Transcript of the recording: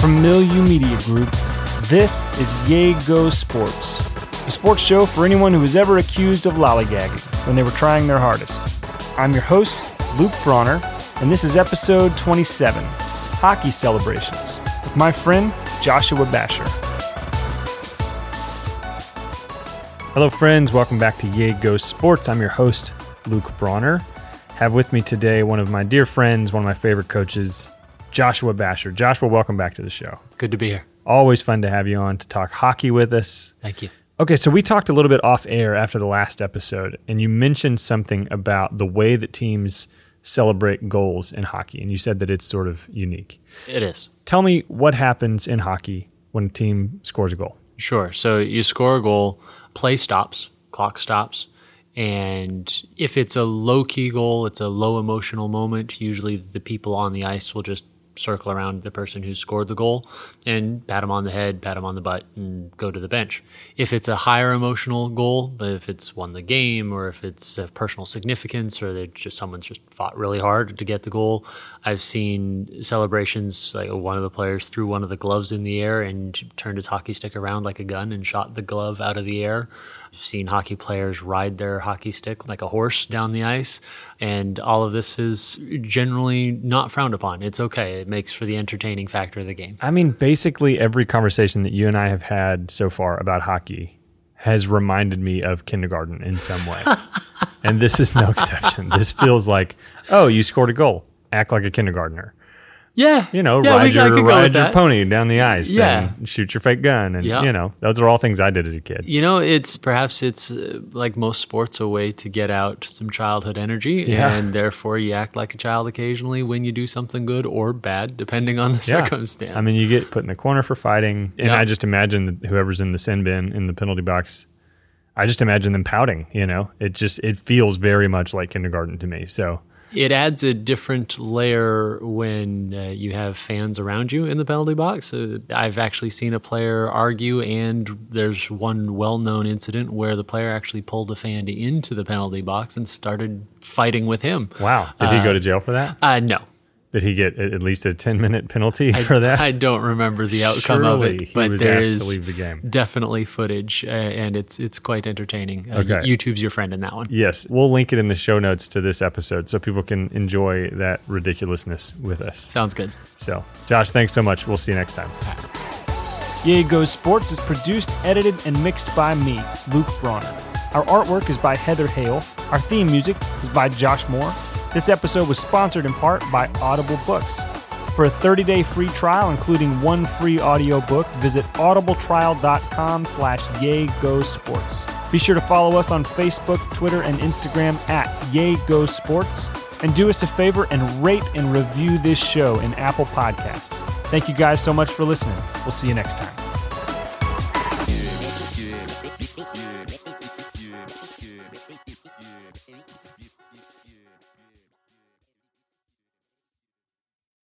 From Milieu Media Group, this is Yay Go Sports, a sports show for anyone who was ever accused of lollygagging when they were trying their hardest. I'm your host, Luke Bronner, and this is episode 27, Hockey Celebrations, with my friend, Joshua Basher. Hello, friends. Welcome back to Yay Go Sports. I'm your host, Luke Bronner. Have with me today one of my dear friends, one of my favorite coaches, Joshua Basher. Joshua, welcome back to the show. It's good to be here. Always fun to have you on to talk hockey with us. Thank you. Okay, so we talked a little bit off air after the last episode, and you mentioned something about the way that teams celebrate goals in hockey, and you said that it's sort of unique. It is. Tell me what happens in hockey when a team scores a goal. Sure. So you score a goal, play stops, clock stops, and if it's a low-key goal, it's a low emotional moment, usually the people on the ice will just circle around the person who scored the goal and pat him on the head, pat him on the butt, and go to the bench. If it's a higher emotional goal, but if it's won the game or if it's of personal significance or someone's just fought really hard to get the goal, I've seen celebrations like one of the players threw one of the gloves in the air and turned his hockey stick around like a gun and shot the glove out of the air. I've seen hockey players ride their hockey stick like a horse down the ice, and all of this is generally not frowned upon. It's okay. It makes for the entertaining factor of the game. I mean, basically every conversation that you and I have had so far about hockey has reminded me of kindergarten in some way. And this is no exception. This feels like, oh, you scored a goal. Act like a kindergartner. Yeah. Ride your pony down the ice and shoot your fake gun. And, those are all things I did as a kid. It's like most sports, a way to get out some childhood energy. Yeah. And therefore you act like a child occasionally when you do something good or bad, depending on the circumstance. I mean, you get put in the corner for fighting. And I just imagine that whoever's in the sin bin in the penalty box, I just imagine them pouting, It feels very much like kindergarten to me. So it adds a different layer when you have fans around you in the penalty box. I've actually seen a player argue, and there's one well-known incident where the player actually pulled a fan into the penalty box and started fighting with him. Wow. Did he go to jail for that? No. Did he get at least a 10-minute penalty for that? I don't remember the outcome of it, but there is to leave the game. Definitely footage, and it's quite entertaining. Okay. YouTube's your friend in that one. Yes, we'll link it in the show notes to this episode so people can enjoy that ridiculousness with us. Sounds good. So, Josh, thanks so much. We'll see you next time. Yay Go Sports is produced, edited, and mixed by me, Luke Bronner. Our artwork is by Heather Hale. Our theme music is by Josh Moore. This episode was sponsored in part by Audible Books. For a 30-day free trial, including one free audiobook, visit audibletrial.com/YayGoSports. Be sure to follow us on Facebook, Twitter, and Instagram @YayGoSports. And do us a favor and rate and review this show in Apple Podcasts. Thank you guys so much for listening. We'll see you next time.